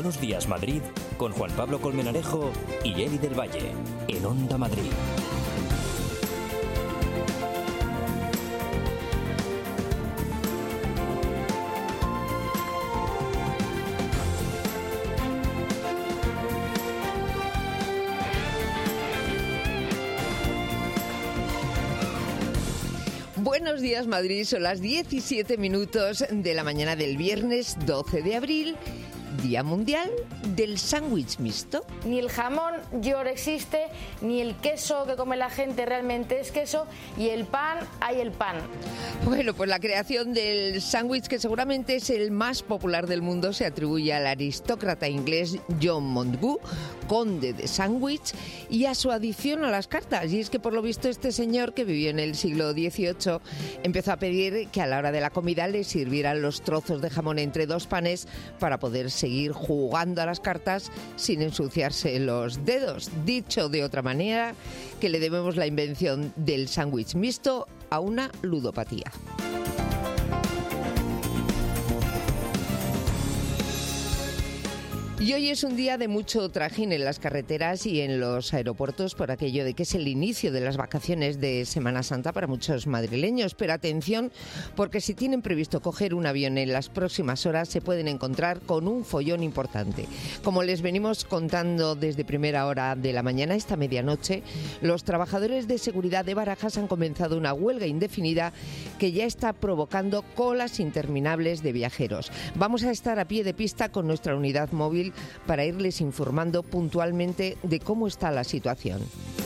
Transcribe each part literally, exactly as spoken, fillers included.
Buenos Días Madrid con Juan Pablo Colmenarejo y Eli del Valle en Onda Madrid. Buenos días Madrid, son las diecisiete minutos de la mañana del viernes doce de abril, Día Mundial del Sándwich Mixto. Ni el jamón york existe, ni el queso que come la gente realmente es queso, y el pan, hay el pan. Bueno, pues la creación del sándwich, que seguramente es el más popular del mundo, se atribuye al aristócrata inglés John Montagu, conde de Sandwich, y a su adicción a las cartas. Y es que por lo visto este señor, que vivió en el siglo dieciocho, empezó a pedir que a la hora de la comida le sirvieran los trozos de jamón entre dos panes para poder seguir jugando a las cartas sin ensuciarse los dedos. Dicho de otra manera, que le debemos la invención del sándwich mixto a una ludopatía. Y hoy es un día de mucho trajín en las carreteras y en los aeropuertos por aquello de que es el inicio de las vacaciones de Semana Santa para muchos madrileños. Pero atención, porque si tienen previsto coger un avión en las próximas horas se pueden encontrar con un follón importante. Como les venimos contando desde primera hora de la mañana, esta medianoche, los trabajadores de seguridad de Barajas han comenzado una huelga indefinida que ya está provocando colas interminables de viajeros. Vamos a estar a pie de pista con nuestra unidad móvil para irles informando puntualmente de cómo está la situación.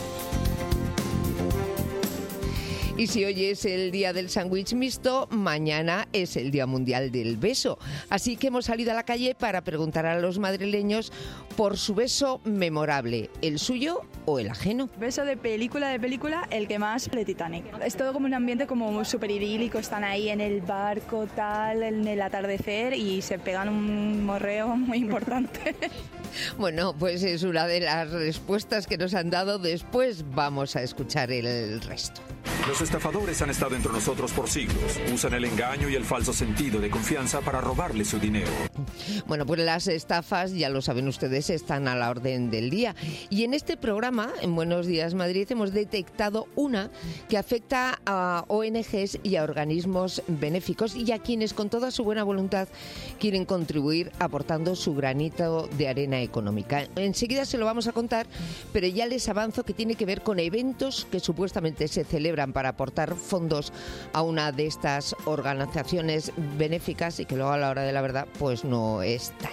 Y si hoy es el día del sándwich mixto, mañana es el Día Mundial del Beso. Así que hemos salido a la calle para preguntar a los madrileños por su beso memorable, el suyo o el ajeno. Beso de película, de película, el que más, de Titanic. Es todo como un ambiente como súper idílico, están ahí en el barco, tal, en el atardecer y se pegan un morreo muy importante. Bueno, pues es una de las respuestas que nos han dado. Después vamos a escuchar el resto. Los estafadores han estado entre nosotros por siglos. Usan el engaño y el falso sentido de confianza para robarle su dinero. Bueno, pues las estafas, ya lo saben ustedes, están a la orden del día. Y en este programa, en Buenos Días Madrid, hemos detectado una que afecta a O N Ges y a organismos benéficos y a quienes con toda su buena voluntad quieren contribuir aportando su granito de arena económica. Enseguida se lo vamos a contar, pero ya les avanzo que tiene que ver con eventos que supuestamente se celebran para aportar fondos a una de estas organizaciones benéficas y que luego a la hora de la verdad pues no es tal.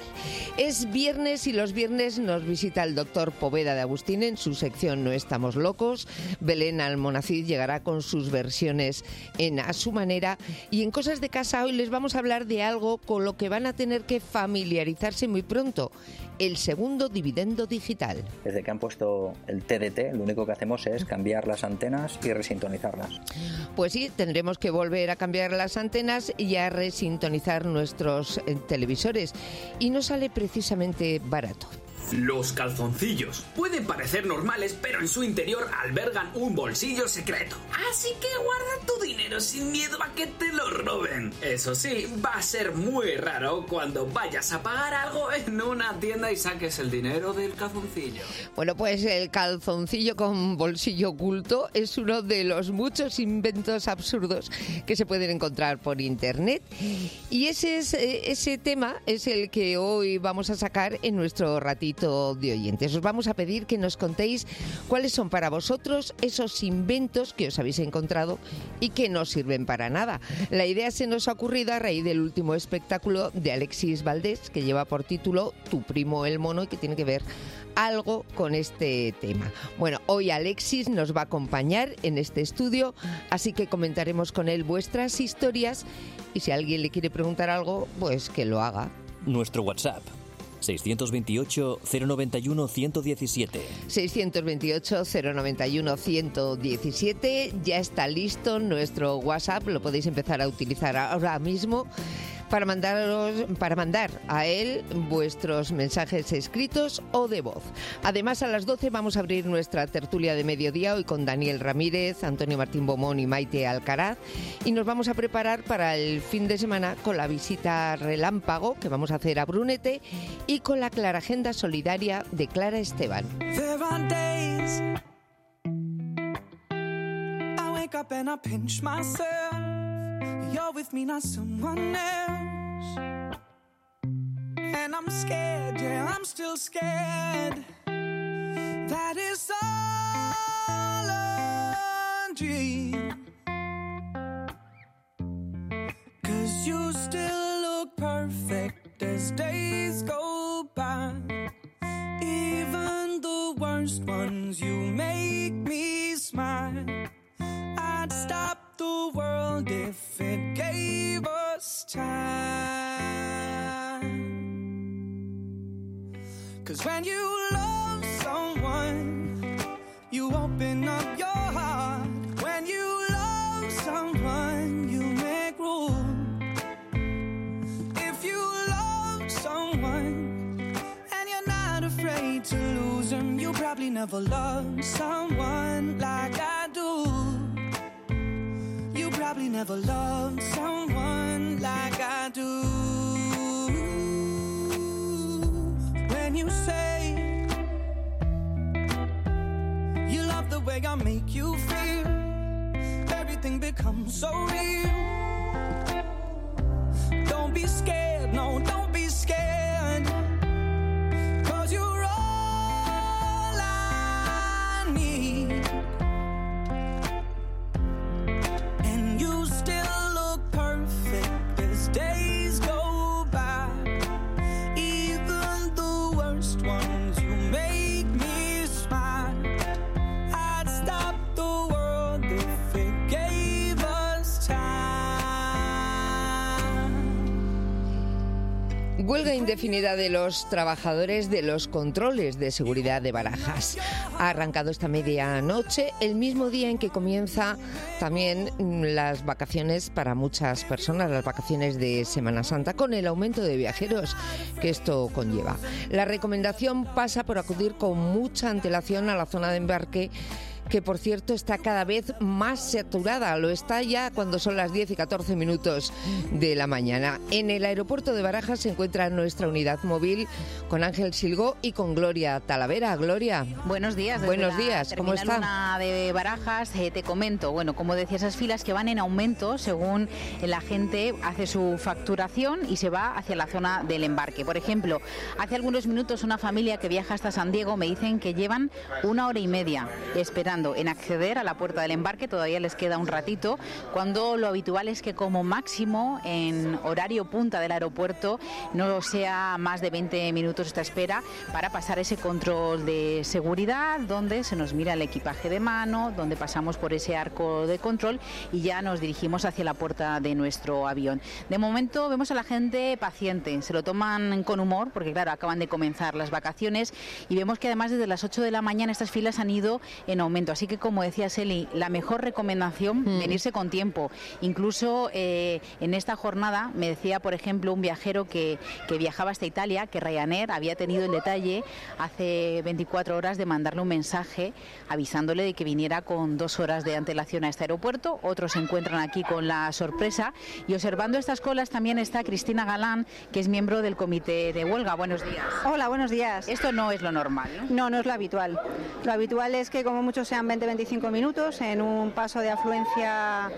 Es viernes y los viernes nos visita el doctor Poveda de Agustín en su sección No Estamos Locos. Belén Almonacid llegará con sus versiones en A Su Manera, y en Cosas de Casa hoy les vamos a hablar de algo con lo que van a tener que familiarizarse muy pronto: el segundo dividendo digital. Desde que han puesto el T D T, lo único que hacemos es cambiar las antenas y resintonizarlas. Pues sí, tendremos que volver a cambiar las antenas y a resintonizar nuestros eh, televisores. Y no sale precisamente barato. Los calzoncillos pueden parecer normales, pero en su interior albergan un bolsillo secreto. Así que guarda tu dinero sin miedo a que te lo roben. Eso sí, va a ser muy raro cuando vayas a pagar algo en una tienda y saques el dinero del calzoncillo. Bueno, pues el calzoncillo con bolsillo oculto es uno de los muchos inventos absurdos que se pueden encontrar por internet. Y ese, es, ese tema es el que hoy vamos a sacar en nuestro ratito de oyentes. Os vamos a pedir que nos contéis cuáles son para vosotros esos inventos que os habéis encontrado y que no sirven para nada. La idea se nos ha ocurrido a raíz del último espectáculo de Alexis Valdés, que lleva por título Tu primo el mono, y que tiene que ver algo con este tema. Bueno, hoy Alexis nos va a acompañar en este estudio, así que comentaremos con él vuestras historias, y si alguien le quiere preguntar algo, pues que lo haga. Nuestro WhatsApp: seiscientos veintiocho, cero noventa y uno, ciento diecisiete. seiscientos veintiocho, cero noventa y uno, ciento diecisiete. Ya está listo nuestro WhatsApp, lo podéis empezar a utilizar ahora mismo. para mandaros, para mandar a él vuestros mensajes escritos o de voz. Además, a las doce vamos a abrir nuestra tertulia de mediodía, hoy con Daniel Ramírez, Antonio Martín Bomón y Maite Alcaraz, y nos vamos a preparar para el fin de semana con la visita relámpago que vamos a hacer a Brunete y con la Clara Agenda Solidaria de Clara Esteban. Up and I pinch myself. You're with me, not someone else. And I'm scared, yeah, I'm still scared. That is all a dream. 'Cause you still look perfect as days go by. Even the worst ones, you make me smile. I'd stop the world if it gave us time. 'Cause when you love someone, you open up your heart. When you love someone, you make room. If you love someone and you're not afraid to lose them, you probably never loved someone like I do. You probably never loved someone like I do. When you say you love the way I make you feel, everything becomes so real. Don't be scared, no, don't be scared. 'Cause you're all I need. Days go by, even the worst ones, you make me smile. I'd stop the world if it gave us time. Huelga indefinida de los trabajadores de los controles de seguridad de Barajas. Ha arrancado esta medianoche, el mismo día en que comienza también las vacaciones para muchas personas, las vacaciones de Semana Santa, con el aumento de viajeros que esto conlleva. La recomendación pasa por acudir con mucha antelación a la zona de embarque, que por cierto está cada vez más saturada. Lo está ya cuando son las diez y catorce minutos de la mañana. En el aeropuerto de Barajas se encuentra nuestra unidad móvil con Ángel Silgó y con Gloria Talavera. Gloria. Buenos días. Buenos días. ¿Cómo está? Una de Barajas, eh, te comento, bueno, como decía, esas filas que van en aumento según la gente hace su facturación y se va hacia la zona del embarque. Por ejemplo, hace algunos minutos una familia que viaja hasta San Diego me dicen que llevan una hora y media esperando en acceder a la puerta del embarque. Todavía les queda un ratito, cuando lo habitual es que como máximo en horario punta del aeropuerto no sea más de veinte minutos esta espera para pasar ese control de seguridad, donde se nos mira el equipaje de mano, donde pasamos por ese arco de control y ya nos dirigimos hacia la puerta de nuestro avión. De momento vemos a la gente paciente, se lo toman con humor porque claro, acaban de comenzar las vacaciones y vemos que además desde las ocho de la mañana estas filas han ido en aumento. Así que, como decía Seli, la mejor recomendación, mm. venirse con tiempo. Incluso eh, en esta jornada me decía, por ejemplo, un viajero que, que viajaba hasta Italia, que Ryanair había tenido el detalle hace veinticuatro horas de mandarle un mensaje avisándole de que viniera con dos horas de antelación a este aeropuerto. Otros se encuentran aquí con la sorpresa. Y observando estas colas también está Cristina Galán, que es miembro del comité de huelga. Buenos días. Hola, buenos días. Esto no es lo normal, ¿no? No, no es lo habitual. Lo habitual es que como muchos sean veinte a veinticinco minutos en un paso de afluencia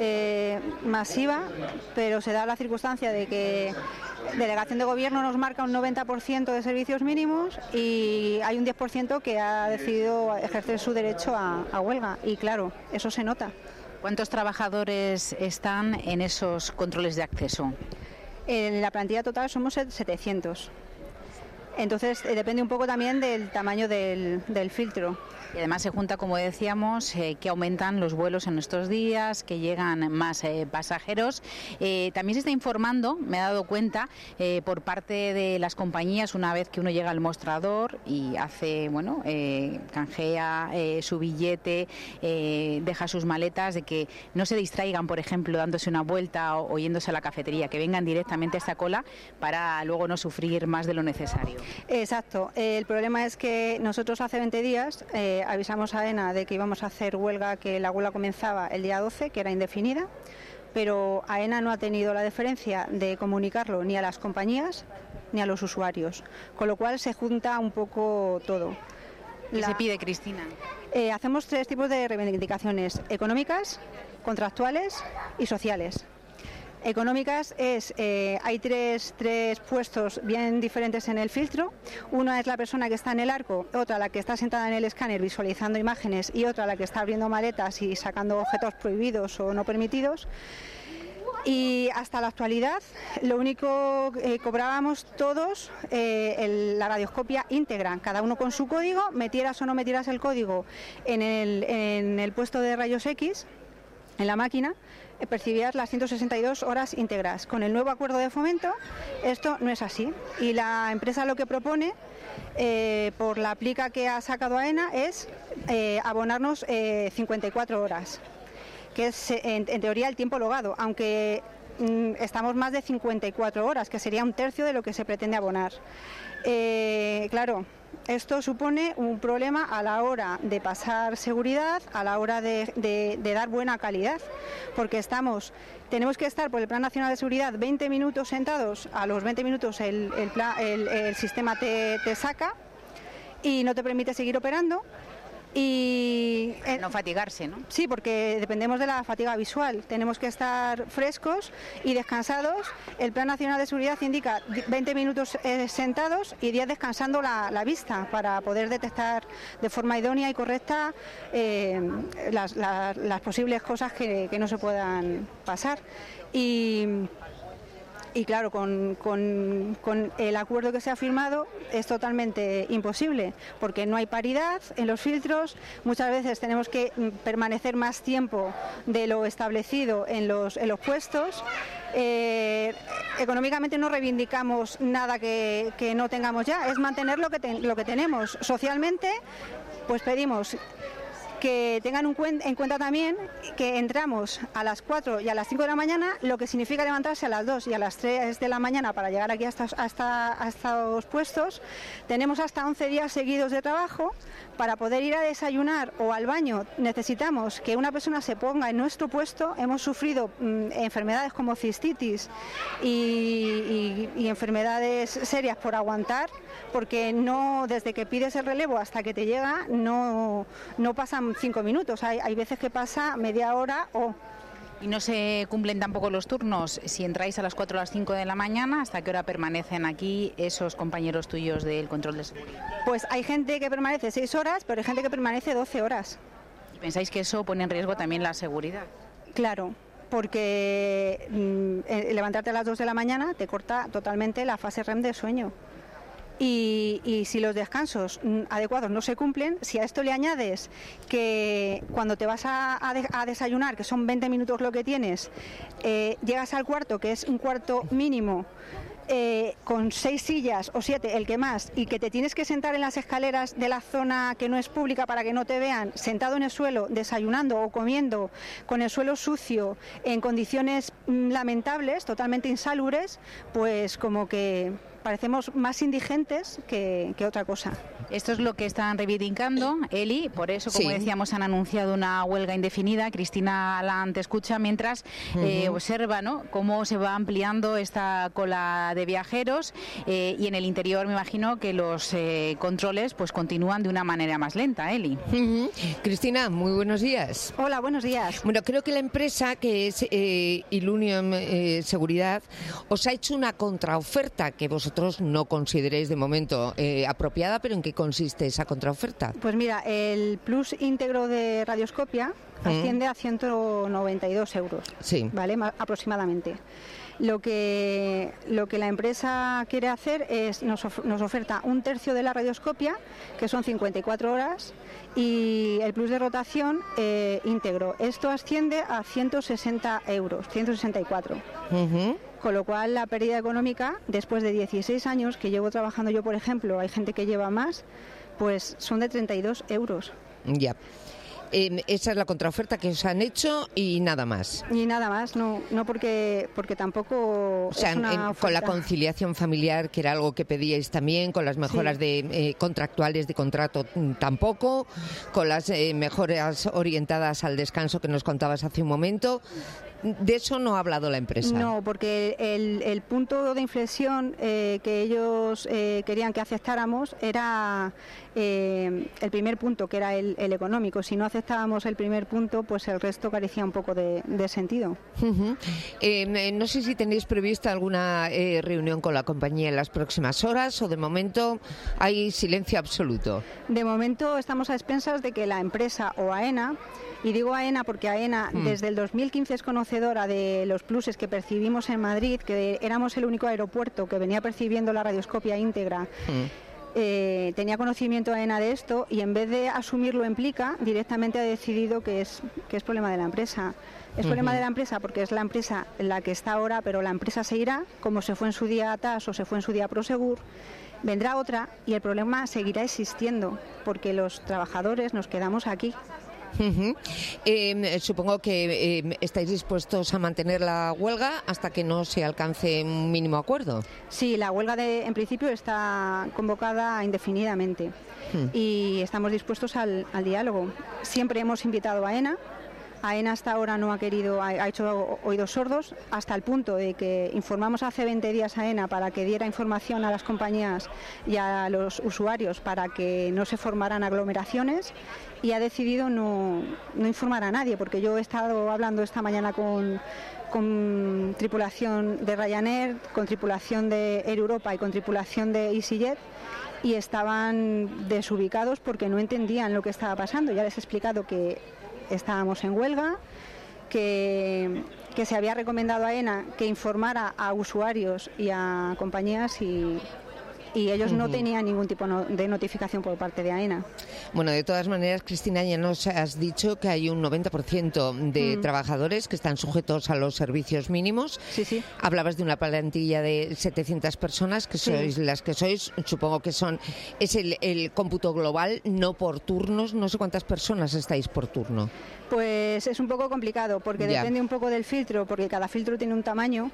eh, masiva, pero se da la circunstancia de que Delegación de Gobierno nos marca un noventa por ciento de servicios mínimos y hay un diez por ciento que ha decidido ejercer su derecho a, a huelga y claro, eso se nota. ¿Cuántos trabajadores están en esos controles de acceso? En la plantilla total somos setecientos. Entonces eh, depende un poco también del tamaño del, del filtro. Y además se junta, como decíamos, eh, que aumentan los vuelos en estos días, que llegan más eh, pasajeros. Eh, también se está informando, me he dado cuenta, eh, por parte de las compañías, una vez que uno llega al mostrador y hace, bueno, eh, canjea eh, su billete, eh, deja sus maletas, de que no se distraigan, por ejemplo, dándose una vuelta o, o yéndose a la cafetería, que vengan directamente a esta cola para luego no sufrir más de lo necesario. Exacto. Eh, el problema es que nosotros hace veinte días... Eh, avisamos a AENA de que íbamos a hacer huelga, que la huelga comenzaba el día doce, que era indefinida, pero AENA no ha tenido la deferencia de comunicarlo ni a las compañías ni a los usuarios, con lo cual se junta un poco todo. ¿Qué la... se pide, Cristina? Eh, hacemos tres tipos de reivindicaciones: económicas, contractuales y sociales. Económicas es, eh, hay tres, tres puestos bien diferentes en el filtro. Una es la persona que está en el arco, otra la que está sentada en el escáner visualizando imágenes y otra la que está abriendo maletas y sacando objetos prohibidos o no permitidos. Y hasta la actualidad lo único que eh, cobrábamos todos eh, el, la radioscopia íntegra, cada uno con su código, metieras o no metieras el código en el, en el puesto de rayos X, en la máquina, percibías las ciento sesenta y dos horas íntegras. Con el nuevo acuerdo de fomento esto no es así y la empresa lo que propone eh, por la plica que ha sacado AENA es eh, abonarnos eh, cincuenta y cuatro horas, que es en, en teoría el tiempo logado, aunque mm, estamos más de cincuenta y cuatro horas, que sería un tercio de lo que se pretende abonar. Eh, claro, esto supone un problema a la hora de pasar seguridad, a la hora de, de, de dar buena calidad, porque estamos, tenemos que estar por el Plan Nacional de Seguridad veinte minutos sentados, a los veinte minutos el, el, plan, el, el sistema te, te saca y no te permite seguir operando. Y eh, no fatigarse, ¿no? Sí, porque dependemos de la fatiga visual. Tenemos que estar frescos y descansados. El Plan Nacional de Seguridad indica veinte minutos eh, sentados y diez descansando la, la vista para poder detectar de forma idónea y correcta eh, las, las, las posibles cosas que, que no se puedan pasar. Y Y claro, con, con, con el acuerdo que se ha firmado es totalmente imposible, porque no hay paridad en los filtros, muchas veces tenemos que permanecer más tiempo de lo establecido en los, en los puestos. Eh, económicamente no reivindicamos nada que, que no tengamos ya, es mantener lo que, ten, lo que tenemos. Socialmente, pues pedimos que tengan un cuen en cuenta también que entramos a las cuatro y a las cinco de la mañana, lo que significa levantarse a las dos y a las tres de la mañana para llegar aquí hasta, hasta, hasta los puestos. Tenemos hasta once días seguidos de trabajo. Para poder ir a desayunar o al baño necesitamos que una persona se ponga en nuestro puesto. Hemos sufrido mmm, enfermedades como cistitis y, y, y enfermedades serias por aguantar, porque no, desde que pides el relevo hasta que te llega no, no pasan cinco minutos, hay, hay veces que pasa media hora o... ¿Y no se cumplen tampoco los turnos? Si entráis a las cuatro o las cinco de la mañana, ¿hasta qué hora permanecen aquí esos compañeros tuyos del control de seguridad? Pues hay gente que permanece seis horas, pero hay gente que permanece doce horas. ¿Y pensáis que eso pone en riesgo también la seguridad? Claro, porque mmm, levantarte a las dos de la mañana te corta totalmente la fase R E M de sueño. Y, y si los descansos adecuados no se cumplen, si a esto le añades que cuando te vas a, a, de, a desayunar, que son veinte minutos lo que tienes, eh, llegas al cuarto, que es un cuarto mínimo, eh, con seis sillas o siete, el que más, y que te tienes que sentar en las escaleras de la zona que no es pública para que no te vean, sentado en el suelo, desayunando o comiendo, con el suelo sucio, en condiciones mm, lamentables, totalmente insalubres, pues como que parecemos más indigentes que, que otra cosa. Esto es lo que están reivindicando, Eli, por eso, como sí. decíamos, han anunciado una huelga indefinida. Cristina Alán te escucha mientras uh-huh. eh, observa, ¿no?, cómo se va ampliando esta cola de viajeros eh, y en el interior me imagino que los eh, controles pues continúan de una manera más lenta, Eli. Uh-huh. Cristina, muy buenos días. Hola, buenos días. Bueno, creo que la empresa que es eh, Ilunion eh, Seguridad os ha hecho una contraoferta, que vosotros vosotros no consideréis de momento eh, apropiada, pero ¿en qué consiste esa contraoferta? Pues mira, el plus íntegro de radioscopia asciende mm. a ciento noventa y dos euros, sí. ¿vale? Aproximadamente. Lo que, lo que la empresa quiere hacer es, nos, of, nos oferta un tercio de la radioscopia, que son cincuenta y cuatro horas, y el plus de rotación eh, íntegro. Esto asciende a ciento sesenta euros, ciento sesenta y cuatro. Uh-huh. Con lo cual la pérdida económica, después de dieciséis años que llevo trabajando yo, por ejemplo, hay gente que lleva más, pues son de treinta y dos euros. Ya. Eh, esa es la contraoferta que os han hecho y nada más. Y nada más, no, no porque porque tampoco. O sea, es una en, con la conciliación familiar, que era algo que pedíais también, con las mejoras sí. de eh, contractuales de contrato tampoco, con las eh, mejoras orientadas al descanso que nos contabas hace un momento. De eso no ha hablado la empresa. No, porque el, el punto de inflexión eh, que ellos eh, querían que aceptáramos era eh, el primer punto, que era el, el económico. Si no aceptábamos el primer punto, pues el resto carecía un poco de, de sentido. Uh-huh. eh, no sé si tenéis prevista alguna eh, reunión con la compañía en las próximas horas, o de momento hay silencio absoluto. De momento estamos a expensas de que la empresa o AENA, y digo AENA porque AENA mm. desde el dos mil quince es conocedora de los pluses que percibimos en Madrid, que éramos el único aeropuerto que venía percibiendo la radioscopia íntegra. Mm. Eh, tenía conocimiento AENA de esto, y en vez de asumirlo en Plica, directamente ha decidido que es, que es problema de la empresa. Es uh-huh. problema de la empresa porque es la empresa la que está ahora, pero la empresa se irá, como se fue en su día T A S o se fue en su día Prosegur. Vendrá otra y el problema seguirá existiendo, porque los trabajadores nos quedamos aquí. Uh-huh. Eh, supongo que eh, estáis dispuestos a mantener la huelga hasta que no se alcance un mínimo acuerdo. Sí, la huelga de, en principio está convocada indefinidamente uh-huh. y estamos dispuestos al, al diálogo. Siempre hemos invitado a AENA. AENA hasta ahora no ha querido, ha hecho oídos sordos, hasta el punto de que informamos hace veinte días a AENA para que diera información a las compañías y a los usuarios para que no se formaran aglomeraciones, y ha decidido no, no informar a nadie, porque yo he estado hablando esta mañana con, con tripulación de Ryanair, con tripulación de Air Europa y con tripulación de EasyJet, y estaban desubicados porque no entendían lo que estaba pasando. Ya les he explicado que estábamos en huelga, que, que se había recomendado a AENA que informara a usuarios y a compañías, y, y ellos uh-huh. no tenían ningún tipo no, de notificación por parte de AENA. Bueno, de todas maneras, Cristina, ya nos has dicho que hay un noventa por ciento de mm. trabajadores que están sujetos a los servicios mínimos. Sí, sí. Hablabas de una plantilla de setecientas personas, que sí. sois las que sois. Supongo que son es el, el cómputo global, no por turnos. No sé cuántas personas estáis por turno. Pues es un poco complicado, porque ya. depende un poco del filtro, porque cada filtro tiene un tamaño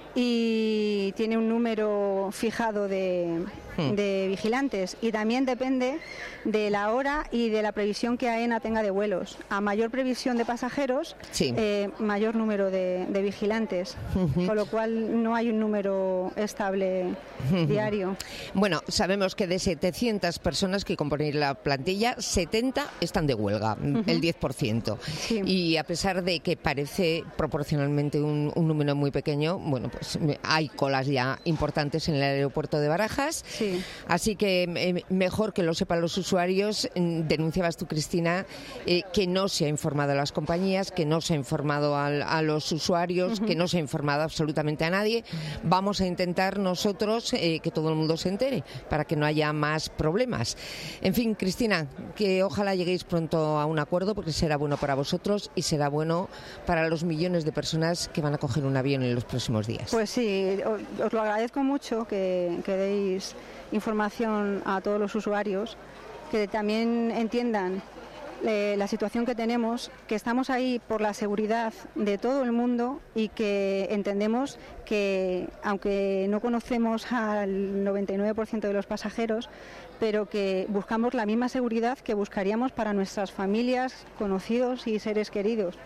y tiene un número fijado de, hmm. de vigilantes, y también depende de la hora y de la previsión que AENA tenga de vuelos. A mayor previsión de pasajeros, sí. eh, mayor número de, de vigilantes, uh-huh. con lo cual no hay un número estable uh-huh. diario. Bueno, sabemos que de setecientas personas que componen la plantilla, setenta están de huelga, uh-huh. el diez por ciento. Sí. Y a pesar de que parece proporcionalmente un, un número muy pequeño, bueno, pues hay colas ya importantes en el aeropuerto de Barajas, sí. así que eh, mejor que lo sepan los usuarios. Denunciabas tú, Cristina, eh, que no se ha informado a las compañías, que no se ha informado al, a los usuarios, uh-huh. que no se ha informado absolutamente a nadie. Vamos a intentar nosotros eh, que todo el mundo se entere para que no haya más problemas. En fin, Cristina, que ojalá lleguéis pronto a un acuerdo, porque será bueno para vosotros y será bueno para los millones de personas que van a coger un avión en los próximos días. Pues sí, os lo agradezco mucho que, que deis información a todos los usuarios, que también entiendan eh, la situación que tenemos, que estamos ahí por la seguridad de todo el mundo, y que entendemos que, aunque no conocemos al noventa y nueve por ciento de los pasajeros, pero que buscamos la misma seguridad que buscaríamos para nuestras familias, conocidos y seres queridos.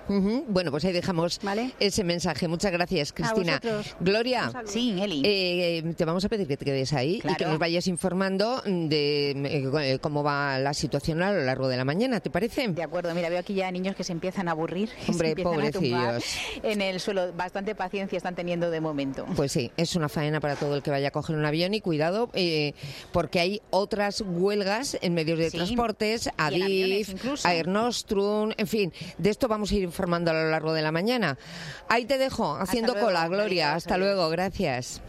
Uh-huh. Bueno, pues ahí dejamos ¿Vale? ese mensaje. Muchas gracias, Cristina. Gloria, sí, Eli. Eh, te vamos a pedir que te quedes ahí claro. y que nos vayas informando de eh, cómo va la situación a lo largo de la mañana, ¿te parece? De acuerdo, mira, veo aquí ya niños que se empiezan a aburrir. Hombre, pobrecillos. En el suelo, bastante paciencia están teniendo de momento. Pues sí, es una faena para todo el que vaya a coger un avión y cuidado, eh, porque hay otras huelgas en medios de sí. transportes, Adif, Air Nostrum, en fin, de esto vamos a ir informando a lo largo de la mañana. Ahí te dejo, haciendo luego, cola, Gloria. Hasta, Hasta luego, gracias.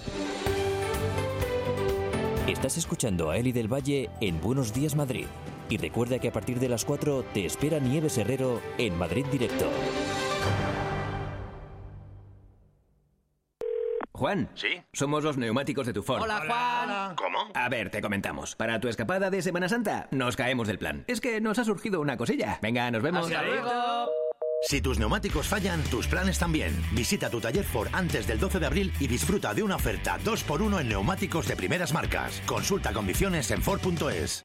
Estás escuchando a Eli del Valle en Buenos Días Madrid. Y recuerda que a partir de las cuatro te espera Nieves Herrero en Madrid Directo. Juan. ¿Sí? Somos los neumáticos de tu Ford. Hola, Juan. ¿Cómo? A ver, te comentamos. Para tu escapada de Semana Santa, nos caemos del plan. Es que nos ha surgido una cosilla. Venga, nos vemos. Hasta luego. Si tus neumáticos fallan, tus planes también. Visita tu taller Ford antes del doce de abril y disfruta de una oferta dos por uno en neumáticos de primeras marcas. Consulta condiciones en Ford punto es.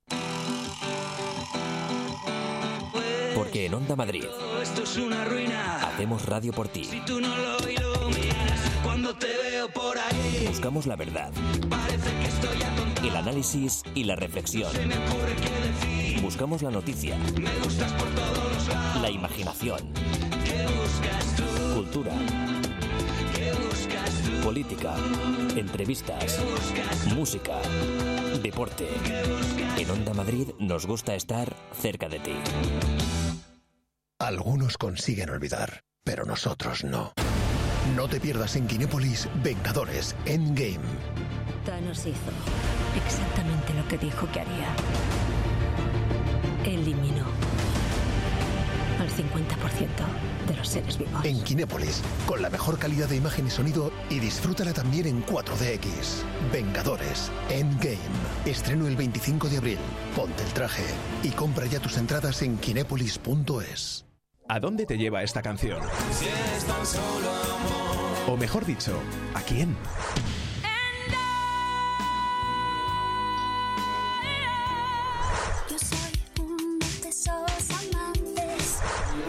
Porque en Onda Madrid esto es una ruina. Hacemos radio por ti. Si tú no lo iluminas cuando te veo por ahí. Buscamos la verdad, Parece que estoy atontado. el análisis y la reflexión. Se me ocurre qué decir. Buscamos la noticia, Me gustas por todos los lados. la imaginación, ¿Qué buscas tú? cultura, ¿Qué buscas tú? política, entrevistas, música, deporte. En Onda Madrid nos gusta estar cerca de ti. Algunos consiguen olvidar, pero nosotros no. No te pierdas en Kinépolis Vengadores Endgame. Thanos hizo exactamente lo que dijo que haría. Eliminó al cincuenta por ciento de los seres vivos. En Kinépolis, con la mejor calidad de imagen y sonido, y disfrútala también en cuatro D X. Vengadores Endgame. Estreno el veinticinco de abril. Ponte el traje y compra ya tus entradas en kinépolis punto es. ¿A dónde te lleva esta canción? Si es tan solo amor. O mejor dicho, ¿a quién? Yo soy un de esos amantes.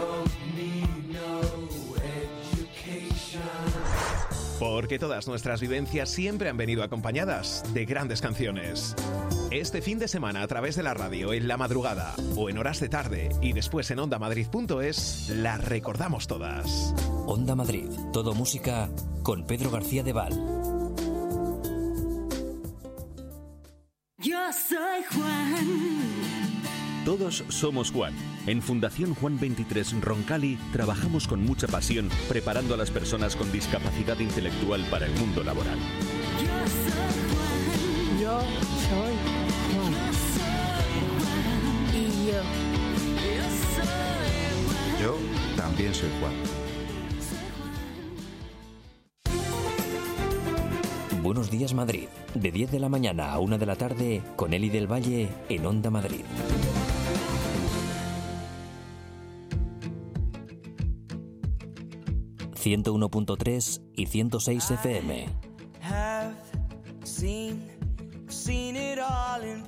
Porque todas nuestras vivencias siempre han venido acompañadas de grandes canciones. Este fin de semana a través de la radio, en la madrugada o en horas de tarde y después en onda madrid punto es, las recordamos todas. Onda Madrid, todo música con Pedro García de Val. Yo soy Juan. Todos somos Juan. En Fundación Juan veintitrés Roncali trabajamos con mucha pasión preparando a las personas con discapacidad intelectual para el mundo laboral. Yo soy Juan. Yo soy Juan. Y yo. Yo soy Juan. Yo también soy Juan. Buenos días Madrid, de diez de la mañana a una de la tarde con Eli del Valle en Onda Madrid. ciento uno punto tres y ciento seis F M. Have seen, seen it all in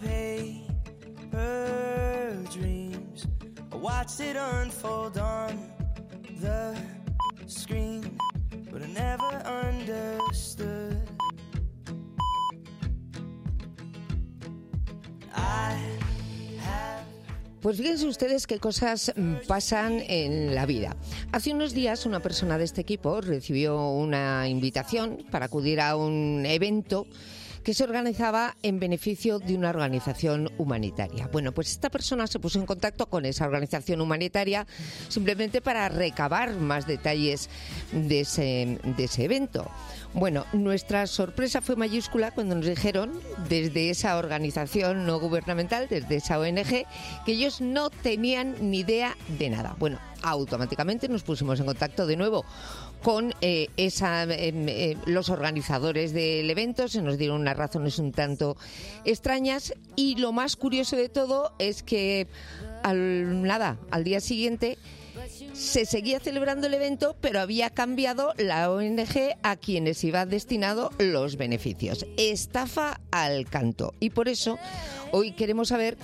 paper dreams. I watched it unfold on the screen, but I never understood. I have. Pues fíjense ustedes qué cosas pasan en la vida. Hace unos días una persona de este equipo recibió una invitación para acudir a un evento que se organizaba en beneficio de una organización humanitaria. Bueno, pues esta persona se puso en contacto con esa organización humanitaria simplemente para recabar más detalles de ese, de ese evento. Bueno, nuestra sorpresa fue mayúscula cuando nos dijeron desde esa organización no gubernamental, desde esa O N Ge, que ellos no tenían ni idea de nada. Bueno, automáticamente nos pusimos en contacto de nuevo con eh, esa, eh, eh, los organizadores del evento. Se nos dieron unas razones un tanto extrañas y lo más curioso de todo es que al, nada, al día siguiente se seguía celebrando el evento, pero había cambiado la O N Ge a quienes iban destinados los beneficios. Estafa al canto. Y por eso hoy queremos saber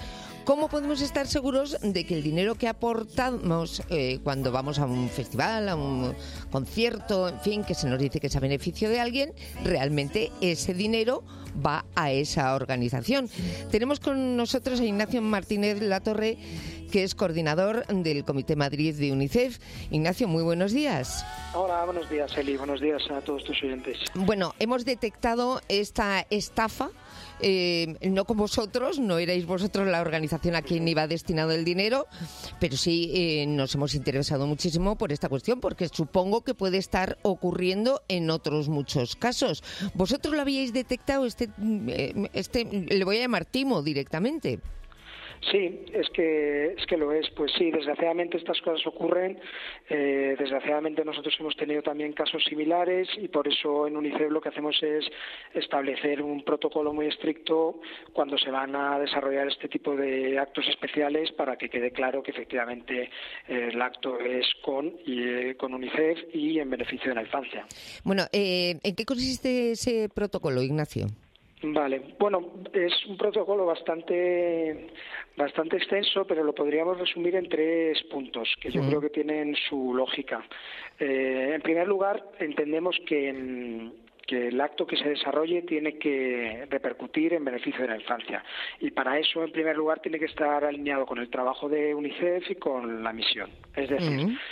¿Cómo podemos estar seguros de que el dinero que aportamos eh, cuando vamos a un festival, a un concierto, en fin, que se nos dice que es a beneficio de alguien, realmente ese dinero va a esa organización? Tenemos con nosotros a Ignacio Martínez Latorre, que es coordinador del Comité Madrid de UNICEF. Ignacio, muy buenos días. Hola, buenos días, Eli. Buenos días a todos tus oyentes. Bueno, hemos detectado esta estafa. Eh, no con vosotros, no erais vosotros la organización a quien iba destinado el dinero, pero sí eh, nos hemos interesado muchísimo por esta cuestión, porque supongo que puede estar ocurriendo en otros muchos casos. ¿Vosotros lo habíais detectado? Este, este le voy a llamar timo directamente. Sí, es que es que lo es. Pues sí, desgraciadamente estas cosas ocurren. Eh, desgraciadamente nosotros hemos tenido también casos similares y por eso en UNICEF lo que hacemos es establecer un protocolo muy estricto cuando se van a desarrollar este tipo de actos especiales, para que quede claro que efectivamente eh, el acto es con, y, eh, con UNICEF y en beneficio de la infancia. Bueno, eh, ¿en qué consiste ese protocolo, Ignacio? Vale, bueno, es un protocolo bastante bastante extenso, pero lo podríamos resumir en tres puntos que yo mm. creo que tienen su lógica. Eh, en primer lugar, entendemos que, en, que el acto que se desarrolle tiene que repercutir en beneficio de la infancia, y para eso, en primer lugar, tiene que estar alineado con el trabajo de UNICEF y con la misión. Es decir, mm.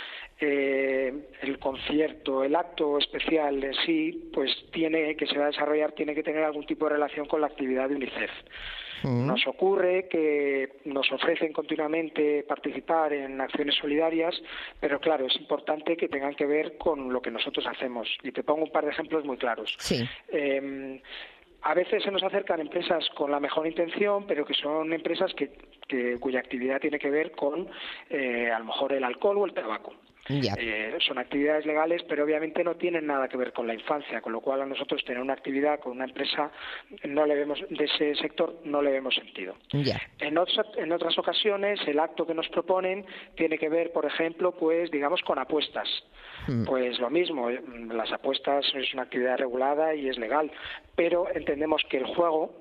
Eh, el concierto, el acto especial en sí, pues tiene que se va a desarrollar, tiene que tener algún tipo de relación con la actividad de UNICEF. Mm. Nos ocurre que nos ofrecen continuamente participar en acciones solidarias, pero claro, es importante que tengan que ver con lo que nosotros hacemos. Y te pongo un par de ejemplos muy claros. Sí. Eh, A veces se nos acercan empresas con la mejor intención, pero que son empresas que, que cuya actividad tiene que ver con eh, a lo mejor el alcohol o el tabaco. Ya. Eh, son actividades legales, pero obviamente no tienen nada que ver con la infancia, con lo cual a nosotros tener una actividad con una empresa no le vemos de ese sector no le vemos sentido. Ya. En otras, en otras ocasiones el acto que nos proponen tiene que ver, por ejemplo, pues digamos con apuestas. Mm. Pues lo mismo, las apuestas es una actividad regulada y es legal, pero entendemos que el juego,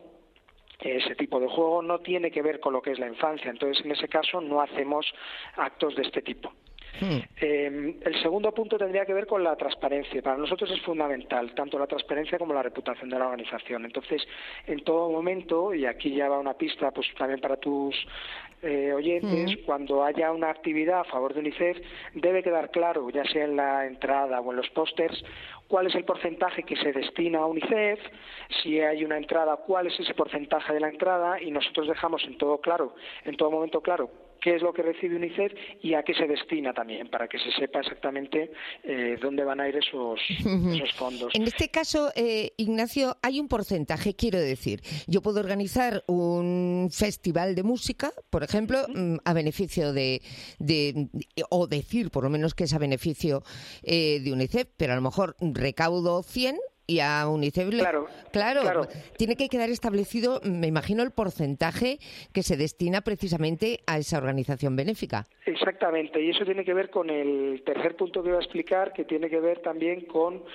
ese tipo de juego, no tiene que ver con lo que es la infancia. Entonces, en ese caso, no hacemos actos de este tipo. Hmm. Eh, el segundo punto tendría que ver con la transparencia. Para nosotros es fundamental tanto la transparencia como la reputación de la organización. Entonces, en todo momento, y aquí ya va una pista pues también para tus eh, oyentes, hmm. cuando haya una actividad a favor de UNICEF, debe quedar claro, ya sea en la entrada o en los pósters, cuál es el porcentaje que se destina a UNICEF, si hay una entrada, cuál es ese porcentaje de la entrada, y nosotros dejamos en todo claro, en todo momento claro, qué es lo que recibe UNICEF y a qué se destina también, para que se sepa exactamente eh, dónde van a ir esos, esos fondos. En este caso, eh, Ignacio, hay un porcentaje, quiero decir. Yo puedo organizar un festival de música, por ejemplo, uh-huh. a beneficio de, de, o decir por lo menos que es a beneficio eh, de UNICEF, pero a lo mejor recaudo cien y a UNICEF le... claro, claro, claro, tiene que quedar establecido, me imagino, el porcentaje que se destina precisamente a esa organización benéfica. Exactamente, y eso tiene que ver con el tercer punto que voy a explicar, que tiene que ver también con,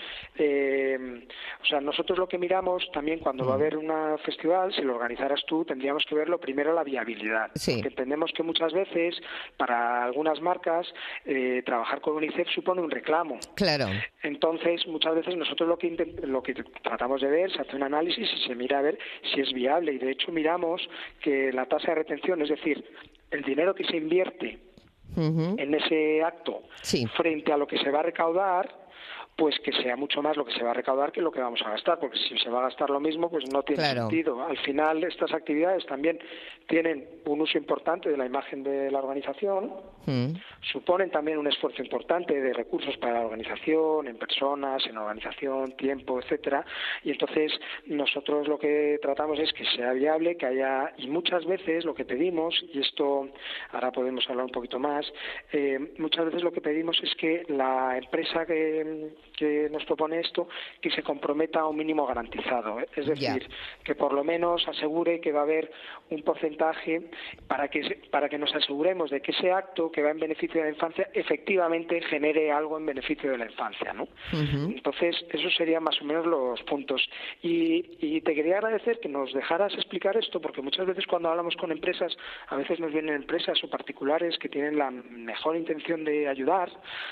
eh, o sea, nosotros lo que miramos también cuando mm. va a haber un festival, si lo organizaras tú, tendríamos que verlo primero la viabilidad, sí. porque entendemos que muchas veces para algunas marcas eh, trabajar con UNICEF supone un reclamo. Claro. Entonces, muchas veces nosotros lo que intentamos lo que tratamos de ver, se hace un análisis y se mira a ver si es viable, y de hecho miramos que la tasa de retención, es decir, el dinero que se invierte uh-huh. en ese acto sí. frente a lo que se va a recaudar, pues que sea mucho más lo que se va a recaudar que lo que vamos a gastar, porque si se va a gastar lo mismo, pues no tiene claro. sentido. Al final, estas actividades también tienen un uso importante de la imagen de la organización, mm. suponen también un esfuerzo importante de recursos para la organización, en personas, en organización, tiempo, etcétera, y entonces nosotros lo que tratamos es que sea viable, que haya, y muchas veces lo que pedimos, y esto ahora podemos hablar un poquito más, eh, muchas veces lo que pedimos es que la empresa que que nos propone esto que se comprometa a un mínimo garantizado, ¿eh? Es decir, yeah. que por lo menos asegure que va a haber un porcentaje para que para que nos aseguremos de que ese acto que va en beneficio de la infancia efectivamente genere algo en beneficio de la infancia, ¿no? Uh-huh. Entonces, esos serían más o menos los puntos. Y, y te quería agradecer que nos dejaras explicar esto, porque muchas veces cuando hablamos con empresas, a veces nos vienen empresas o particulares que tienen la mejor intención de ayudar,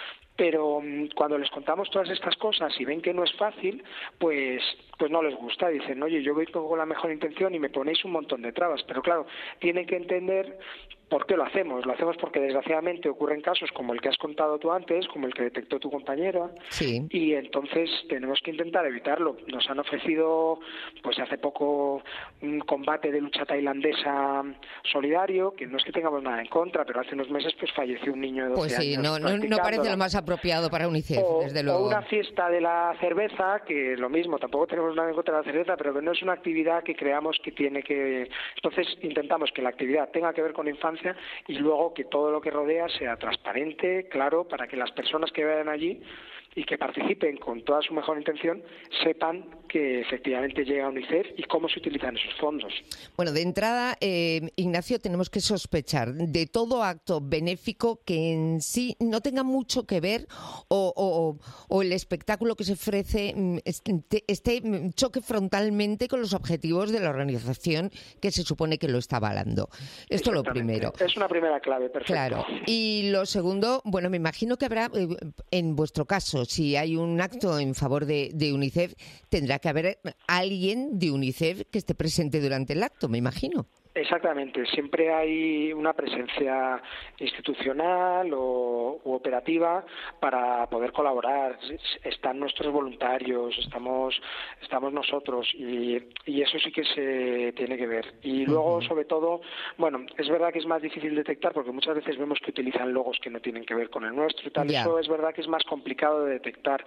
pero cuando les contamos todas estas cosas y ven que no es fácil, pues pues no les gusta. Dicen, oye, yo voy con la mejor intención y me ponéis un montón de trabas. Pero claro, tienen que entender por qué lo hacemos. Lo hacemos porque desgraciadamente ocurren casos como el que has contado tú antes, como el que detectó tu compañera, sí. y entonces tenemos que intentar evitarlo. Nos han ofrecido, pues hace poco, un combate de lucha tailandesa solidario, que no es que tengamos nada en contra, pero hace unos meses pues falleció un niño de doce pues sí, años. No, no, no parece lo más apropiado para UNICEF, o, desde luego. O una fiesta de la cerveza, que lo mismo, tampoco tenemos nada en contra de la cerveza, pero que no es una actividad que creamos que tiene que... Entonces intentamos que la actividad tenga que ver con infancia y luego que todo lo que rodea sea transparente, claro, para que las personas que vayan allí y que participen con toda su mejor intención sepan que efectivamente llega a UNICEF y cómo se utilizan esos fondos. Bueno, de entrada, eh, Ignacio, tenemos que sospechar de todo acto benéfico que en sí no tenga mucho que ver o, o, o el espectáculo que se ofrece esté, esté choque frontalmente con los objetivos de la organización que se supone que lo está avalando. Esto es lo primero. Es una primera clave, perfecto. Claro. Y lo segundo, bueno, me imagino que habrá, eh, en vuestro caso, si hay un acto en favor de, de UNICEF, tendrá que haber alguien de UNICEF que esté presente durante el acto, me imagino. Exactamente, siempre hay una presencia institucional o u operativa para poder colaborar. Están nuestros voluntarios, estamos estamos nosotros y, y eso sí que se tiene que ver. Y luego, sobre todo, bueno, es verdad que es más difícil detectar porque muchas veces vemos que utilizan logos que no tienen que ver con el nuestro y tal. Yeah. Eso es verdad que es más complicado de detectar.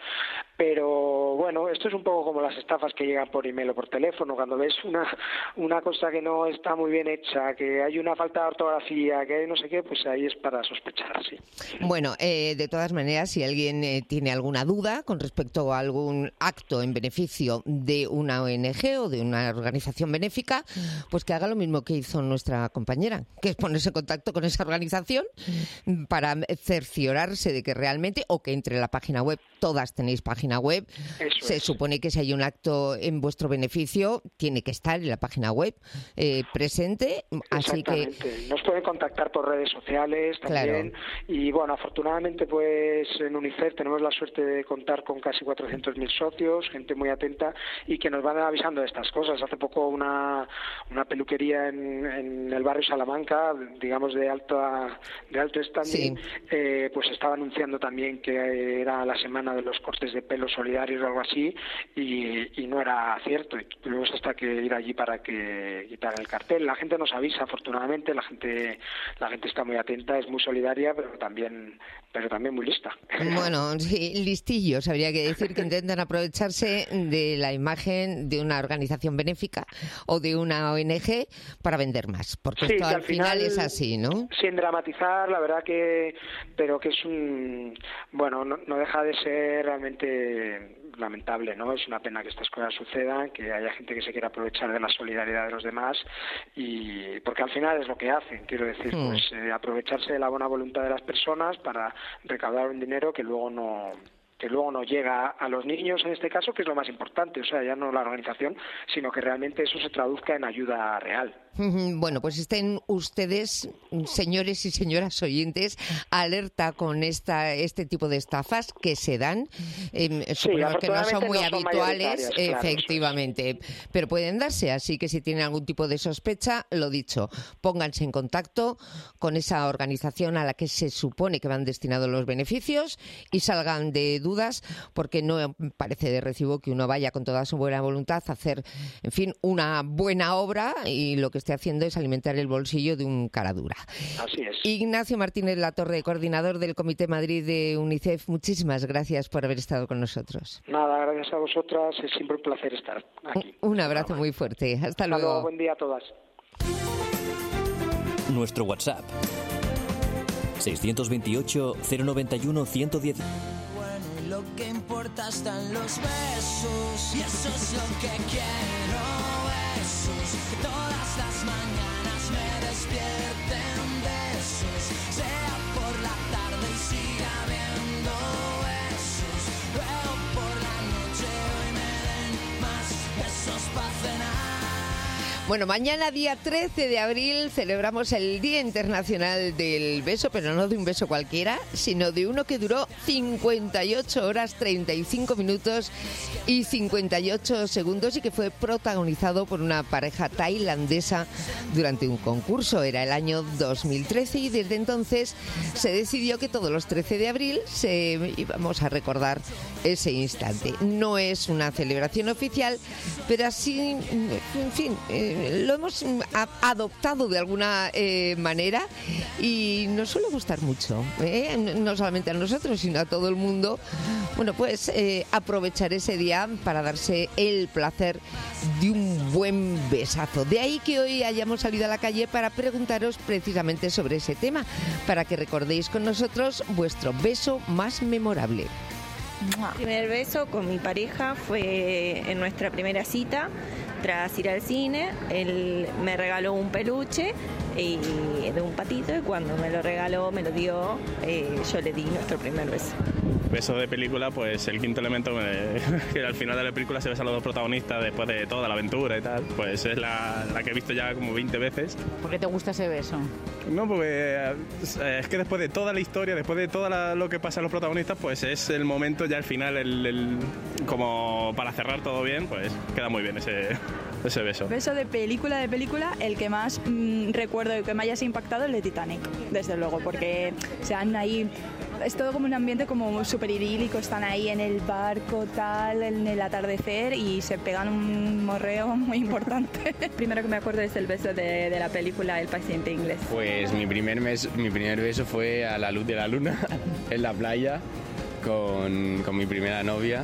Pero bueno, esto es un poco como las estafas que llegan por email o por teléfono. Cuando ves una, una cosa que no está muy bien hecha, que hay una falta de ortografía, que hay no sé qué, pues ahí es para sospechar, sí. Bueno, eh, de todas maneras, si alguien eh, tiene alguna duda con respecto a algún acto en beneficio de una O N G o de una organización benéfica, pues que haga lo mismo que hizo nuestra compañera, que es ponerse en contacto con esa organización para cerciorarse de que realmente, o que entre en la página web, todas tenéis página web, Eso se es. supone que si hay un acto en vuestro beneficio, tiene que estar en la página web eh, presente. Así que nos pueden contactar por redes sociales también. Claro. Y bueno, afortunadamente pues en UNICEF tenemos la suerte de contar con casi cuatrocientos mil socios, gente muy atenta y que nos van avisando de estas cosas. Hace poco una una peluquería en, en el barrio Salamanca, digamos de alta de alto standing, sí. eh, pues estaba anunciando también que era la semana de los cortes de pelo solidarios o algo así y, y no era cierto. Y tuvimos hasta que ir allí para que quitaran el cartel. La gente nos avisa, afortunadamente, la gente la gente está muy atenta, es muy solidaria, pero también pero también muy lista. Bueno, sí, listillos, habría que decir que intentan aprovecharse de la imagen de una organización benéfica o de una O N G para vender más, porque sí, esto al, al final, final es así, ¿no? Sin dramatizar, la verdad que, pero que es un, bueno, no, no deja de ser realmente lamentable, ¿no? Es una pena que estas cosas sucedan, que haya gente que se quiera aprovechar de la solidaridad de los demás y porque al final es lo que hacen, quiero decir, mm. pues eh, aprovecharse de la buena voluntad de las personas para recaudar un dinero que luego no que luego no llega a los niños en este caso, que es lo más importante, o sea, ya no la organización, sino que realmente eso se traduzca en ayuda real. Bueno, pues estén ustedes, señores y señoras oyentes, alerta con esta este tipo de estafas que se dan. Eh, supongo que no son muy no son habituales, efectivamente, claro, pero pueden darse, así que si tienen algún tipo de sospecha, lo dicho, pónganse en contacto con esa organización a la que se supone que van destinados los beneficios y salgan de dudas, porque no parece de recibo que uno vaya con toda su buena voluntad a hacer, en fin, una buena obra y lo que esté haciendo es alimentar el bolsillo de un cara dura. Así es. Ignacio Martínez Latorre, coordinador del Comité Madrid de UNICEF, muchísimas gracias por haber estado con nosotros. Nada, gracias a vosotras, es siempre un placer estar aquí. Un abrazo muy fuerte, hasta, hasta luego. luego. Buen día a todas. Nuestro WhatsApp seiscientos veintiocho, cero noventa y uno, ciento diez. lo que importa están los besos. Y eso es lo que quiero, besos. Que todas las mañanas me despierten besos. Sea por la tarde y siga habiendo besos. Luego por la noche hoy me den más besos para cenar. Bueno, mañana día trece de abril celebramos el Día Internacional del Beso, pero no de un beso cualquiera, sino de uno que duró cincuenta y ocho horas, treinta y cinco minutos y cincuenta y ocho segundos y que fue protagonizado por una pareja tailandesa durante un concurso. Era el año dos mil trece y desde entonces se decidió que todos los trece de abril se íbamos a recordar ese instante. No es una celebración oficial, pero así, en fin, eh, lo hemos adoptado de alguna eh, manera y nos suele gustar mucho, ¿eh? No solamente a nosotros, sino a todo el mundo. Bueno, pues eh, aprovechar ese día para darse el placer de un buen besazo. De ahí que hoy hayamos salido a la calle para preguntaros precisamente sobre ese tema, para que recordéis con nosotros vuestro beso más memorable. Mi primer beso con mi pareja fue en nuestra primera cita. Tras ir al cine, él me regaló un peluche y de un patito y cuando me lo regaló, me lo dio, eh, yo le di nuestro primer beso. Beso de película, pues el quinto elemento, me, que al final de la película se besan los dos protagonistas después de toda la aventura y tal, pues es la, la que he visto ya como veinte veces. ¿Por qué te gusta ese beso? No, porque es que después de toda la historia, después de todo la, lo que pasa a los protagonistas, pues es el momento ya al final, el, el, como para cerrar todo bien, pues queda muy bien ese, ese beso. Beso de película, de película, el que más mmm, recuerdo y que me hayas impactado es el de Titanic, desde luego, porque se han ahí... Es todo como un ambiente como súper idílico, están ahí en el barco, tal, en el atardecer y se pegan un morreo muy importante. Primero que me acuerdo es el beso de, de la película El paciente inglés. Pues mi primer, mes, mi primer beso fue a la luz de la luna, en la playa, con, con mi primera novia.